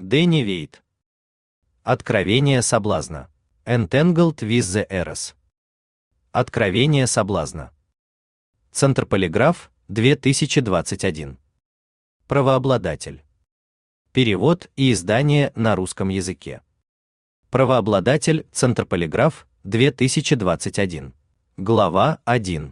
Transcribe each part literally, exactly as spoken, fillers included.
Дэнни Вейт. Откровение соблазна. Entangled with the Eros. Откровение соблазна. Центр Полиграф, две тысячи двадцать один. Правообладатель. Перевод и издание на русском языке. Правообладатель, Центр Полиграф, две тысячи двадцать один. Глава один.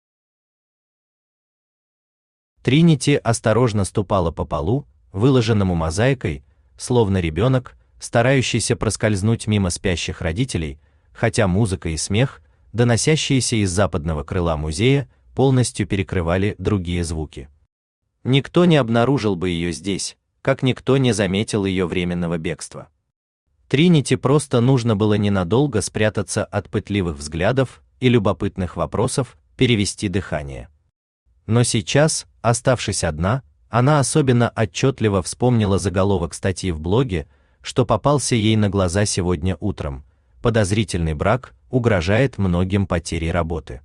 Тринити осторожно ступала по полу, выложенному мозаикой, словно ребенок, старающийся проскользнуть мимо спящих родителей, хотя музыка и смех, доносящиеся из западного крыла музея, полностью перекрывали другие звуки. Никто не обнаружил бы ее здесь, как никто не заметил ее временного бегства. Тринити просто нужно было ненадолго спрятаться от пытливых взглядов и любопытных вопросов, перевести дыхание. Но сейчас, оставшись одна, она особенно отчетливо вспомнила заголовок статьи в блоге, что попался ей на глаза сегодня утром. Подозрительный брак угрожает многим потерей работы.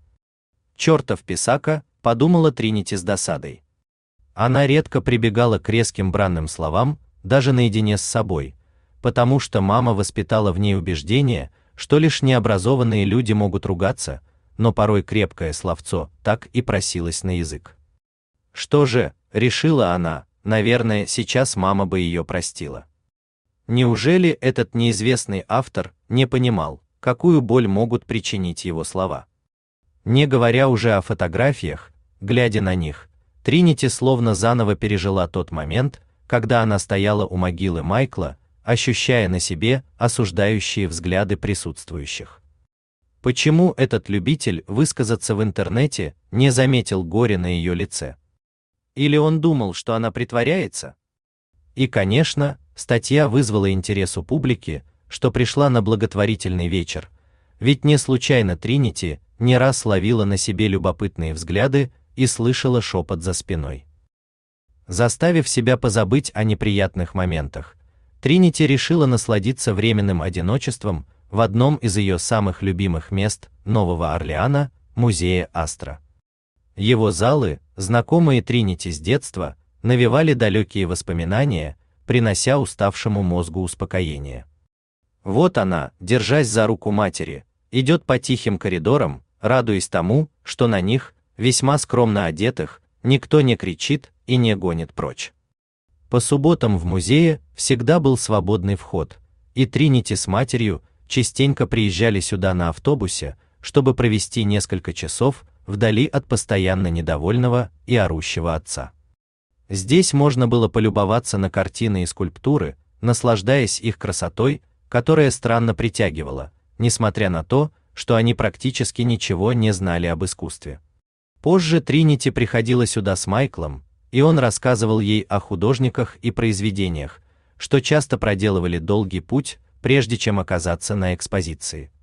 Чёртов писака, подумала Тринити с досадой. Она редко прибегала к резким бранным словам, даже наедине с собой, потому что мама воспитала в ней убеждение, что лишь необразованные люди могут ругаться, но порой крепкое словцо так и просилось на язык. Что же, решила она, наверное, сейчас мама бы ее простила. Неужели этот неизвестный автор не понимал, какую боль могут причинить его слова? Не говоря уже о фотографиях, глядя на них, Тринити словно заново пережила тот момент, когда она стояла у могилы Майкла, ощущая на себе осуждающие взгляды присутствующих. Почему этот любитель высказаться в интернете не заметил горя на ее лице? Или он думал, что она притворяется? И, конечно, статья вызвала интерес у публики, что пришла на благотворительный вечер, ведь не случайно Тринити не раз ловила на себе любопытные взгляды и слышала шепот за спиной. Заставив себя позабыть о неприятных моментах, Тринити решила насладиться временным одиночеством в одном из ее самых любимых мест Нового Орлеана, музея Астра. Его залы, знакомые Тринити с детства, навевали далекие воспоминания, принося уставшему мозгу успокоение. Вот она, держась за руку матери, идет по тихим коридорам, радуясь тому, что на них, весьма скромно одетых, никто не кричит и не гонит прочь. По субботам в музее всегда был свободный вход, и Тринити с матерью частенько приезжали сюда на автобусе, чтобы провести несколько часов вдали от постоянно недовольного и орущего отца. Здесь можно было полюбоваться на картины и скульптуры, наслаждаясь их красотой, которая странно притягивала, несмотря на то, что они практически ничего не знали об искусстве. Позже Тринити приходила сюда с Майклом, и он рассказывал ей о художниках и произведениях, что часто проделывали долгий путь, прежде чем оказаться на экспозиции.